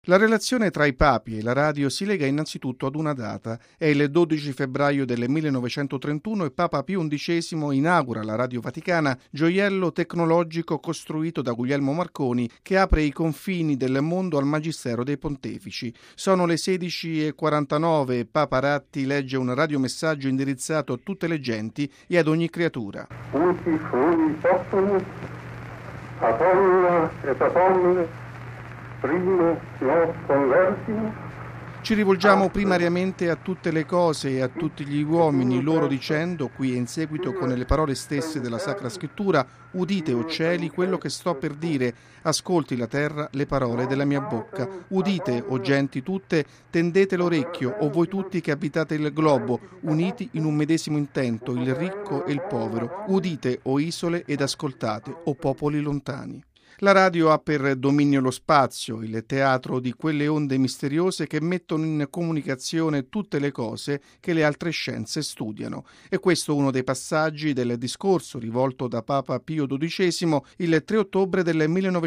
La relazione tra i papi e la radio si lega innanzitutto ad una data. È il 12 febbraio del 1931 e Papa Pio XI inaugura la Radio Vaticana, gioiello tecnologico costruito da Guglielmo Marconi che apre i confini del mondo al magistero dei pontefici. Sono le 16:49 e Papa Ratti legge un radiomessaggio indirizzato a tutte le genti e ad ogni creatura. Uti fui possumus, ad omnia et ad omnes, primo nos convertimus. Ci rivolgiamo primariamente a tutte le cose e a tutti gli uomini, loro dicendo, qui e in seguito con le parole stesse della Sacra Scrittura, udite, o cieli, quello che sto per dire, ascolti la terra le parole della mia bocca. Udite, o genti tutte, tendete l'orecchio, o voi tutti che abitate il globo, uniti in un medesimo intento, il ricco e il povero. Udite, o isole, ed ascoltate, o popoli lontani. La radio ha per dominio lo spazio, il teatro di quelle onde misteriose che mettono in comunicazione tutte le cose che le altre scienze studiano. E questo è uno dei passaggi del discorso rivolto da Papa Pio XII il 3 ottobre del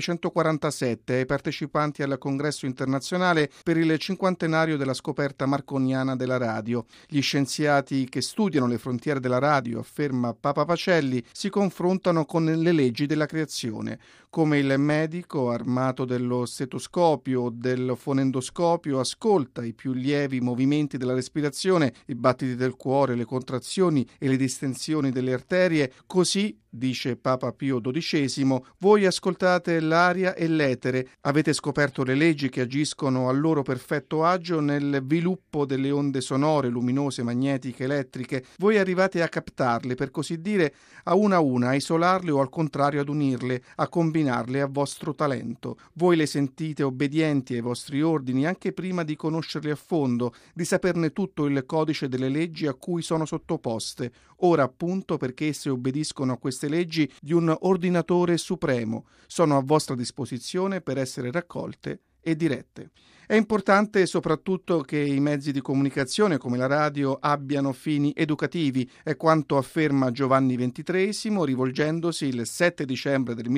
1947 ai partecipanti al congresso internazionale per il cinquantenario della scoperta marconiana della radio. Gli scienziati che studiano le frontiere della radio, afferma Papa Pacelli, si confrontano con le leggi della creazione. Come il medico, armato dello stetoscopio o del fonendoscopio, ascolta i più lievi movimenti della respirazione, i battiti del cuore, le contrazioni e le distensioni delle arterie, così, dice Papa Pio XII, voi ascoltate l'aria e l'etere, avete scoperto le leggi che agiscono al loro perfetto agio nel sviluppo delle onde sonore, luminose, magnetiche, elettriche, voi arrivate a captarle, per così dire, a una, a isolarle o al contrario ad unirle, a combinarle a vostro talento. Voi le sentite obbedienti ai vostri ordini anche prima di conoscerle a fondo, di saperne tutto il codice delle leggi a cui sono sottoposte, ora appunto perché esse obbediscono a queste leggi di un ordinatore supremo, sono a vostra disposizione per essere raccolte e dirette. È importante soprattutto che i mezzi di comunicazione come la radio abbiano fini educativi, è quanto afferma Giovanni XXIII rivolgendosi il 7 dicembre del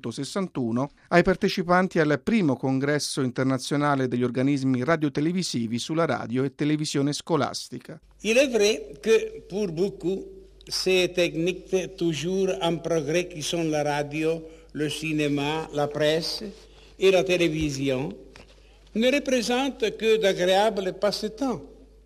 1961 ai partecipanti al primo congresso internazionale degli organismi radiotelevisivi sulla radio e televisione scolastica. Il est vrai que pour beaucoup ces techniques toujours en progrès qui sont la radio, le cinéma, la presse et la télévision ne représente que d'agréables passe-temps.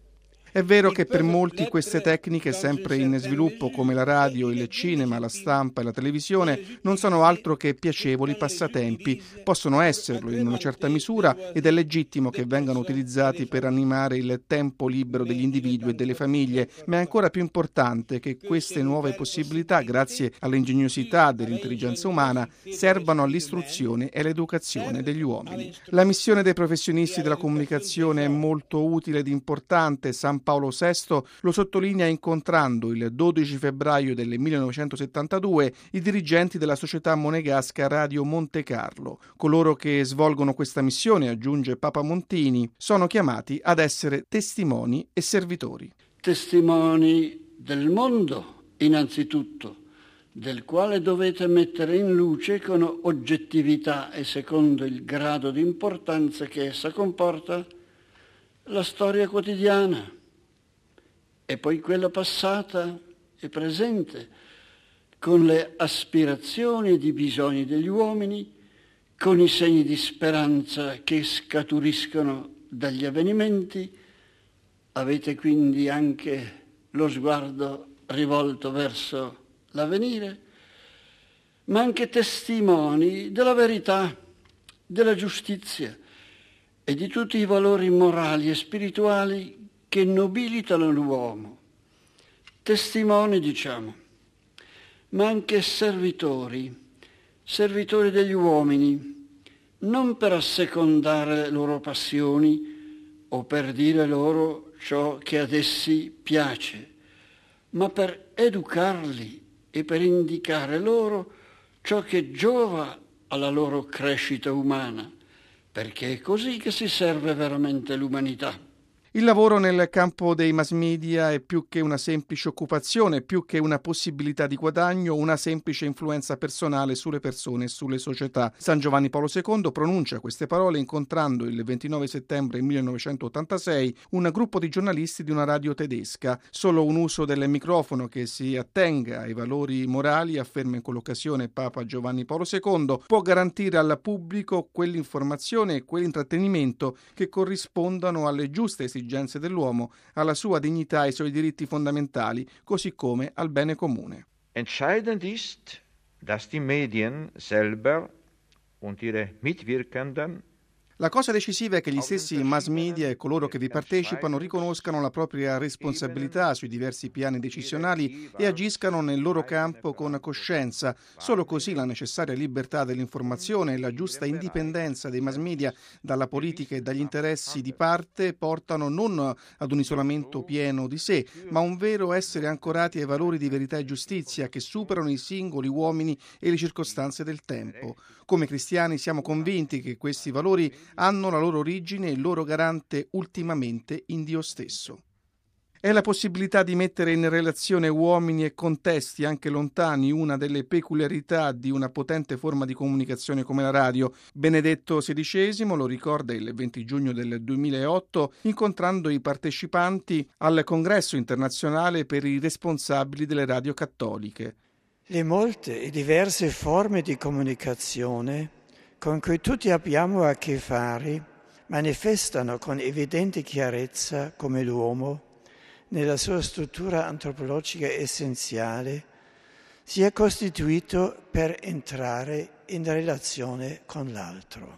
È vero che per molti queste tecniche sempre in sviluppo come la radio, il cinema, la stampa e la televisione non sono altro che piacevoli passatempi. Possono esserlo in una certa misura ed è legittimo che vengano utilizzati per animare il tempo libero degli individui e delle famiglie, ma è ancora più importante che queste nuove possibilità, grazie all'ingegnosità dell'intelligenza umana, servano all'istruzione e all'educazione degli uomini. La missione dei professionisti della comunicazione è molto utile ed importante. San Paolo VI lo sottolinea incontrando il 12 febbraio del 1972 i dirigenti della società monegasca Radio Monte Carlo. Coloro che svolgono questa missione, aggiunge Papa Montini, sono chiamati ad essere testimoni e servitori. Testimoni del mondo, innanzitutto, del quale dovete mettere in luce con oggettività e secondo il grado di importanza che essa comporta la storia quotidiana e poi quella passata e presente, con le aspirazioni ed i bisogni degli uomini, con i segni di speranza che scaturiscono dagli avvenimenti. Avete quindi anche lo sguardo rivolto verso l'avvenire, ma anche testimoni della verità, della giustizia e di tutti i valori morali e spirituali che nobilitano l'uomo. Testimoni, diciamo, ma anche servitori degli uomini, non per assecondare le loro passioni o per dire loro ciò che ad essi piace, ma per educarli e per indicare loro ciò che giova alla loro crescita umana, perché è così che si serve veramente l'umanità. Il lavoro nel campo dei mass media è più che una semplice occupazione, più che una possibilità di guadagno, una semplice influenza personale sulle persone e sulle società. San Giovanni Paolo II pronuncia queste parole incontrando il 29 settembre 1986 un gruppo di giornalisti di una radio tedesca. Solo un uso del microfono che si attenga ai valori morali, afferma in quell'occasione Papa Giovanni Paolo II, può garantire al pubblico quell'informazione e quell'intrattenimento che corrispondano alle giuste esigenze dell'uomo, alla sua dignità e ai suoi diritti fondamentali, così come al bene comune. Entscheidend ist, dass die Medien selber und ihre Mitwirkenden. La cosa decisiva è che gli stessi mass media e coloro che vi partecipano riconoscano la propria responsabilità sui diversi piani decisionali e agiscano nel loro campo con coscienza. Solo così la necessaria libertà dell'informazione e la giusta indipendenza dei mass media dalla politica e dagli interessi di parte portano non ad un isolamento pieno di sé, ma a un vero essere ancorati ai valori di verità e giustizia che superano i singoli uomini e le circostanze del tempo. Come cristiani siamo convinti che questi valori hanno la loro origine e il loro garante ultimamente in Dio stesso. È la possibilità di mettere in relazione uomini e contesti anche lontani una delle peculiarità di una potente forma di comunicazione come la radio. Benedetto XVI lo ricorda il 20 giugno del 2008 incontrando i partecipanti al congresso internazionale per i responsabili delle radio cattoliche. Le molte e diverse forme di comunicazione con cui tutti abbiamo a che fare manifestano con evidente chiarezza come l'uomo, nella sua struttura antropologica essenziale, si è costituito per entrare in relazione con l'altro.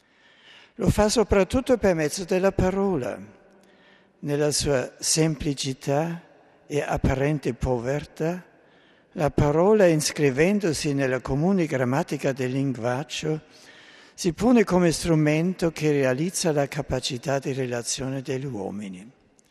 Lo fa soprattutto per mezzo della parola, nella sua semplicità e apparente povertà. La parola, iscrivendosi nella comune grammatica del linguaggio, si pone come strumento che realizza la capacità di relazione degli uomini.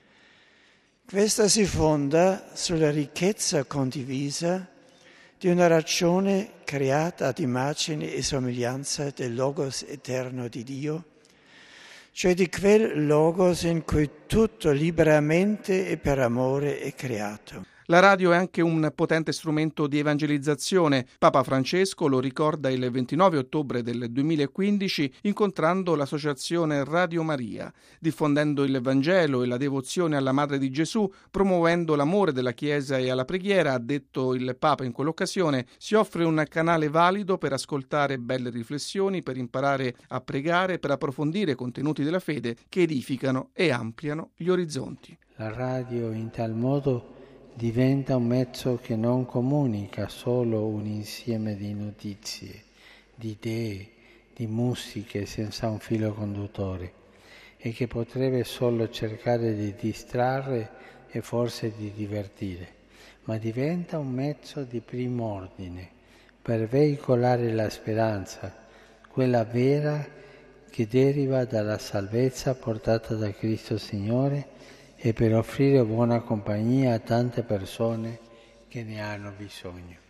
Questa si fonda sulla ricchezza condivisa di una ragione creata ad immagine e somiglianza del Logos eterno di Dio, cioè di quel Logos in cui tutto liberamente e per amore è creato. La radio è anche un potente strumento di evangelizzazione. Papa Francesco lo ricorda il 29 ottobre del 2015 incontrando l'associazione Radio Maria, diffondendo il Vangelo e la devozione alla Madre di Gesù, promuovendo l'amore della Chiesa e alla preghiera, ha detto il Papa in quell'occasione, si offre un canale valido per ascoltare belle riflessioni, per imparare a pregare, per approfondire contenuti della fede che edificano e ampliano gli orizzonti. La radio in tal modo diventa un mezzo che non comunica solo un insieme di notizie, di idee, di musiche senza un filo conduttore e che potrebbe solo cercare di distrarre e forse di divertire, ma diventa un mezzo di primo ordine per veicolare la speranza, quella vera che deriva dalla salvezza portata da Cristo Signore e per offrire buona compagnia a tante persone che ne hanno bisogno.